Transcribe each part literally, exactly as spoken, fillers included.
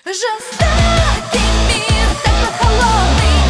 Жестокий мир, такой холодный.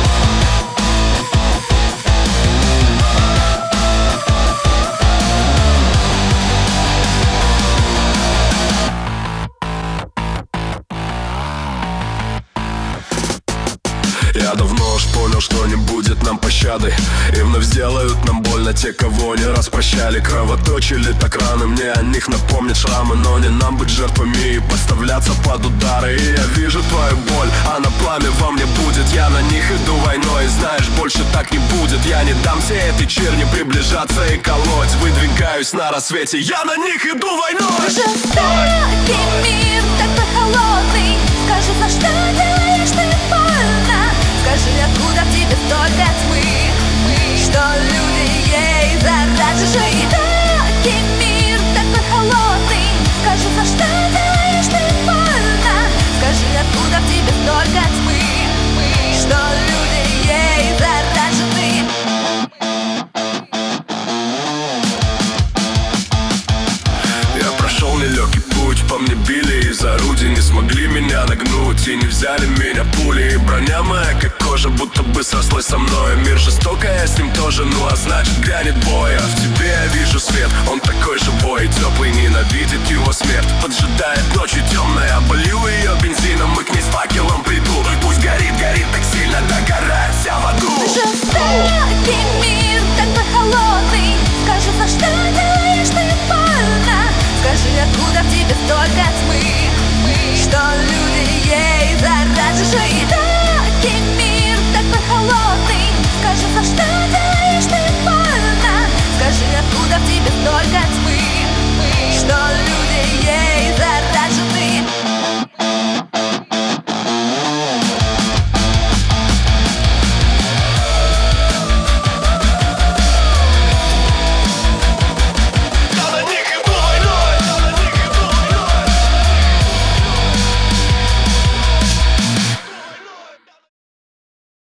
Я давно уж понял, что не будет нам пощады, и вновь сделают нам больно те, кого не раз прощали. Кровоточили так раны, мне о них напомнят шрамы. Но не нам быть жертвами и подставляться под удары. И я вижу твою боль, а на пламя во мне будет. Я на них иду войной, и знаешь, больше так не будет. Я не дам всей этой черни приближаться и колоть. Выдвигаюсь на рассвете, я на них иду войной. Жестокий мир, такой холодный. Скажи, за что делаешь ты больно? Скажи, откуда в тебе столько тьмы, что люди ей заражены. Жестокий мир, такой холодный. Скажи, за что делаешь ты больно? Скажи, откуда в тебе столько тьмы, что люди ей заражены. Я прошел нелегкий путь, по мне били из орудий. Не смогли меня нагнуть и не взяли меня пули. И броня моя, как кожа, будто бы срослась со мной. Мир жесток, а я с ним тоже, ну а значит грянет бой. А в тебе я вижу свет, он такой живой, теплый, ненавидит его смерть. Поджидает ночью темная, оболью ее бензином и к ней с факелом приду. Пусть горит, горит так сильно, догорает вся в аду. Жестокий мир, такой холодный. Скажи, за что делаешь ты больно? Скажи, откуда в тебе столько тьмы, что люди ей заражены. Жестокий мир, такой холодный. Скажи, за что делаешь ты больно? Скажи, откуда в тебе столько